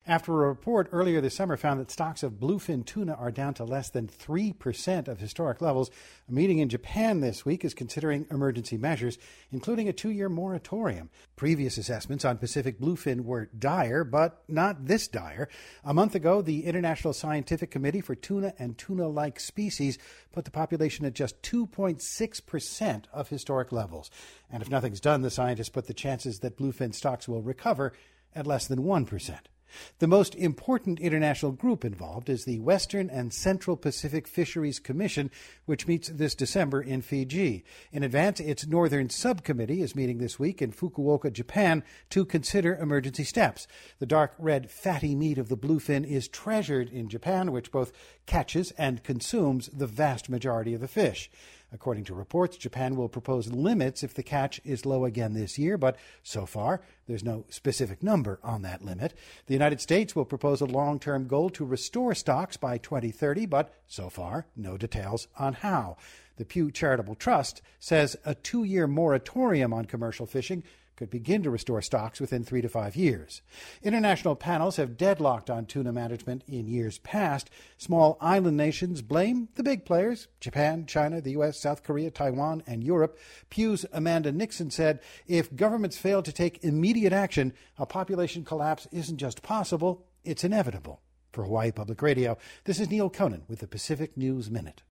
after a report earlier this summer found that stocks of bluefin tuna are down to less than 3% of historic levels. A meeting in Japan this week is considering emergency measures, including a 2-year moratorium. Previous assessments on Pacific bluefin were dire, but not this dire. A month ago, the International Scientific Committee for Tuna and Tuna-like Species put the population at just 2.6% of historic levels. And if nothing's done, the scientists put the chances that bluefin stocks will recover at less than 1%. The most important international group involved is the Western and Central Pacific Fisheries Commission, which meets this December in Fiji. In advance, its Northern Subcommittee is meeting this week in Fukuoka, Japan, to consider emergency steps. The dark red fatty meat of the bluefin is treasured in Japan, which both catches and consumes the vast majority of the fish. According to reports, Japan will propose limits if the catch is low again this year, but so far there's no specific number on that limit. The United States will propose a long-term goal to restore stocks by 2030, but so far no details on how. The Pew Charitable Trust says a 2-year moratorium on commercial fishing could begin to restore stocks within 3 to 5 years. International panels have deadlocked on tuna management in years past. Small island nations blame the big players, Japan, China, the U.S., South Korea, Taiwan, and Europe. Pew's Amanda Nixon said if governments fail to take immediate action, a population collapse isn't just possible, it's inevitable. For Hawaii Public Radio, this is Neil Conan with the Pacific News Minute.